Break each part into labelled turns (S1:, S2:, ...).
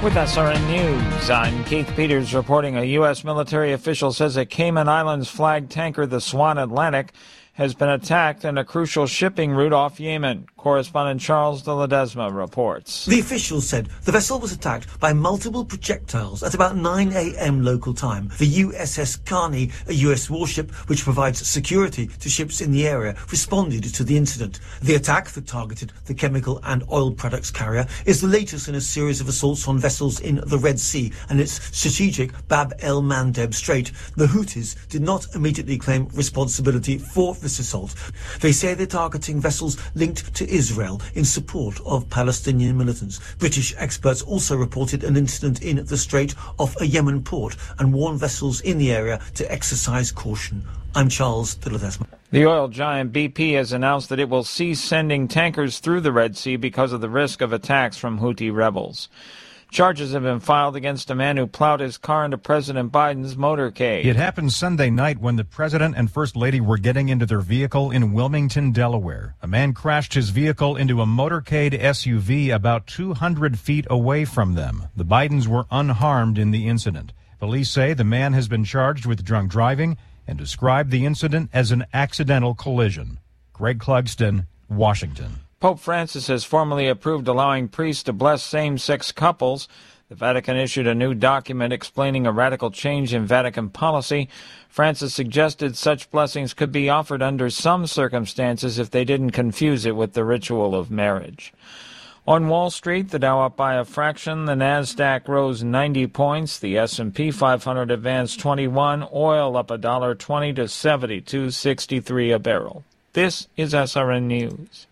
S1: With SRN News, I'm Keith Peters reporting. A U.S. military official says a Cayman Islands flagged tanker, the Swan Atlantic, has been attacked in a crucial shipping route off Yemen. Correspondent Charles de Ledesma reports.
S2: The officials said the vessel was attacked by multiple projectiles at about 9 a.m. local time. The USS Carney, a U.S. warship which provides security to ships in the area, responded to the incident. The attack that targeted the chemical and oil products carrier is the latest in a series of assaults on vessels in the Red Sea and its strategic Bab el-Mandeb Strait. The Houthis did not immediately claim responsibility for this assault. They say they're targeting vessels linked to Israel in support of Palestinian militants. British experts also reported an incident in the Strait off a Yemen port and warned vessels in the area to exercise caution. I'm Charles de Ledesma.
S1: The oil giant BP has announced that it will cease sending tankers through the Red Sea because of the risk of attacks from Houthi rebels. Charges have been filed against a man who plowed his car into President Biden's motorcade.
S3: It happened Sunday night when the president and first lady were getting into their vehicle in Wilmington, Delaware. A man crashed his vehicle into a motorcade SUV about 200 feet away from them. The Bidens were unharmed in the incident. Police say the man has been charged with drunk driving and described the incident as an accidental collision. Greg Clugston, Washington.
S1: Pope Francis has formally approved allowing priests to bless same-sex couples. The Vatican issued a new document explaining a radical change in Vatican policy. Francis suggested such blessings could be offered under some circumstances if they didn't confuse it with the ritual of marriage. On Wall Street, the Dow up by a fraction, the Nasdaq rose 90 points, the S&P 500 advanced 21, oil up $1.20 to $72.63 a barrel. This is SRN News.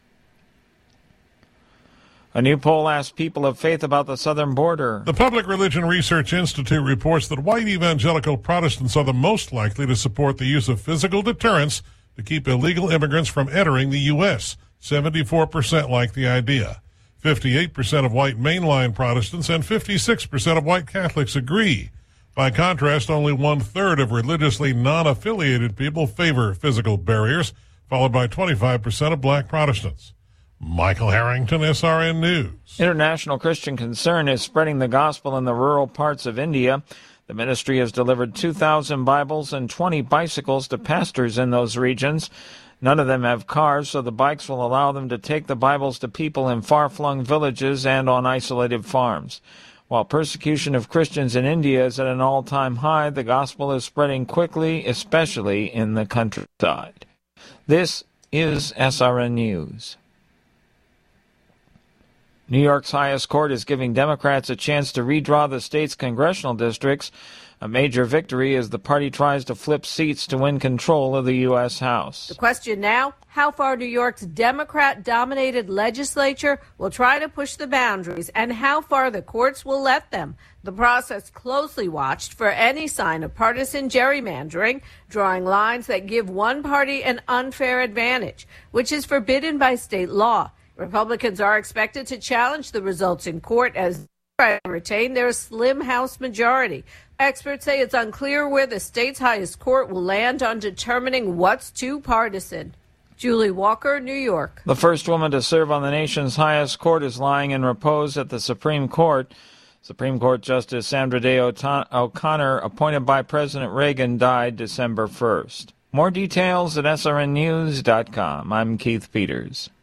S1: A new poll asked people of faith about the southern border.
S4: The Public Religion Research Institute reports that white evangelical Protestants are the most likely to support the use of physical deterrence to keep illegal immigrants from entering the U.S. 74% like the idea. 58% of white mainline Protestants and 56% of white Catholics agree. By contrast, only one-third of religiously non-affiliated people favor physical barriers, followed by 25% of black Protestants. Michael Harrington, SRN News.
S1: International Christian Concern is spreading the gospel in the rural parts of India. The ministry has delivered 2,000 Bibles and 20 bicycles to pastors in those regions. None of them have cars, so the bikes will allow them to take the Bibles to people in far-flung villages and on isolated farms. While persecution of Christians in India is at an all-time high, the gospel is spreading quickly, especially in the countryside. This is SRN News. New York's highest court is giving Democrats a chance to redraw the state's congressional districts, a major victory as the party tries to flip seats to win control of the U.S. House.
S5: The question now, how far New York's Democrat-dominated legislature will try to push the boundaries and how far the courts will let them. The process closely watched for any sign of partisan gerrymandering, drawing lines that give one party an unfair advantage, which is forbidden by state law. Republicans are expected to challenge the results in court as they retain their slim House majority. Experts say it's unclear where the state's highest court will land on determining what's too partisan. Julie Walker, New York.
S1: The first woman to serve on the nation's highest court is lying in repose at the Supreme Court. Supreme Court Justice Sandra Day O'Connor, appointed by President Reagan, died December 1st. More details at srnnews.com. I'm Keith Peters.